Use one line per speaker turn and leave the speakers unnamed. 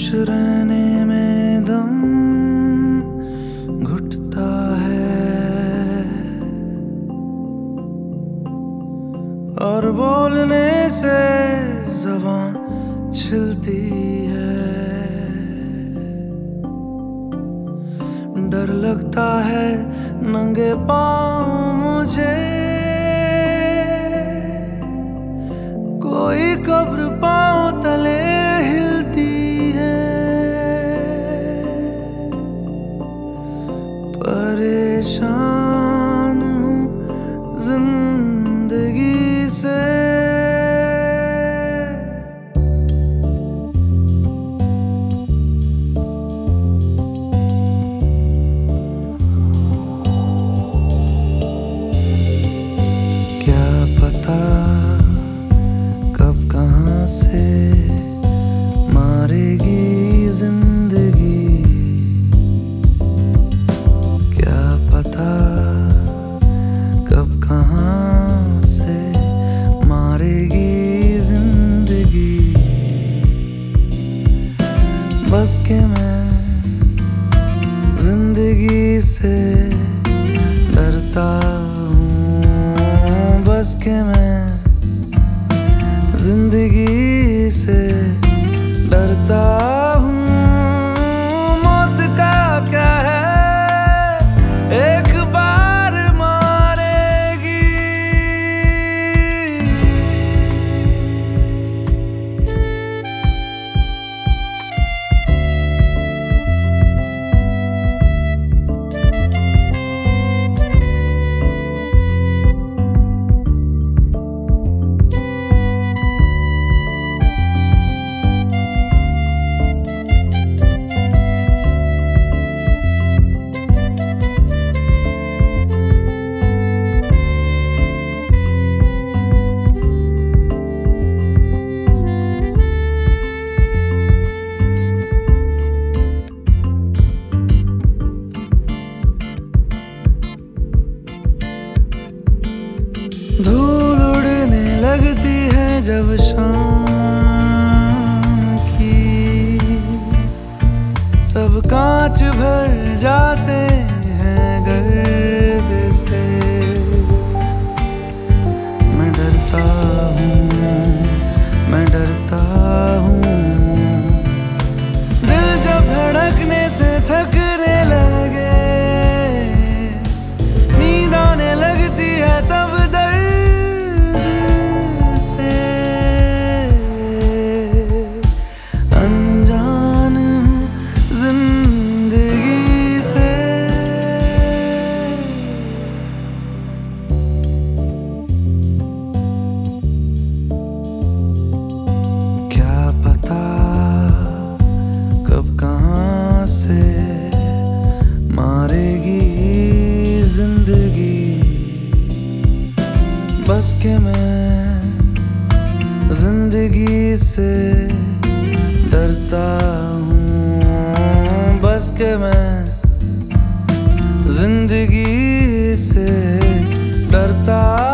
रहने में दम घुटता है और बोलने से ज़बान छिलती है। डर लगता है नंगे पाँव मुझे, कोई कब्र पाँव तले हिलती है। परेशान हूँ जिंदगी से, क्या पता कब कहाँ से मारेगी जिंदगी, क्या पता कब कहाँ से मारेगी जिंदगी। बस के मैं जिंदगी से डरता हूँ, बस के मैं जिंदगी से डरता हूँ। मौत का क्या है, एक बार मारेगी। धूल उड़ने लगती है जब शाम की, सब कांच भर जाते हैं गर्द से। मैं डरता हूँ, मैं डरता हूँ। दिल जब धड़कने से थकने लगे, नींद आने लगती है तब बस के मैं जिंदगी से डरता हूँ, बस के मैं जिंदगी से डरता